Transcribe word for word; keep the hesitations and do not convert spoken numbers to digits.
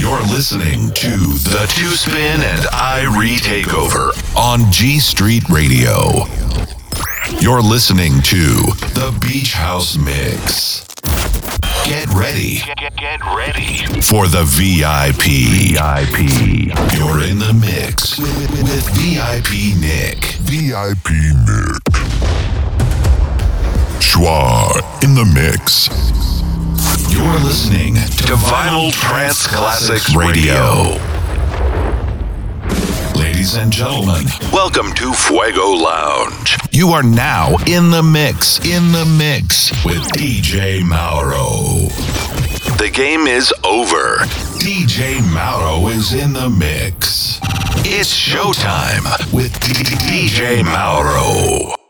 You're listening to the Two Spin and Irie Takeover on G Street Radio. You're listening to the Beach House Mix. Get ready. Get, get ready for the V I P. V I P. You're in the mix with, with, with V I P Nick. V I P Nick. Schwa in the mix. You're listening to Vinyl Trance Classics Radio. Ladies and gentlemen, welcome to Fuego Lounge. You are now in the mix, in the mix with D J Mauro. The game is over. D J Mauro is in the mix. It's showtime with D J Mauro.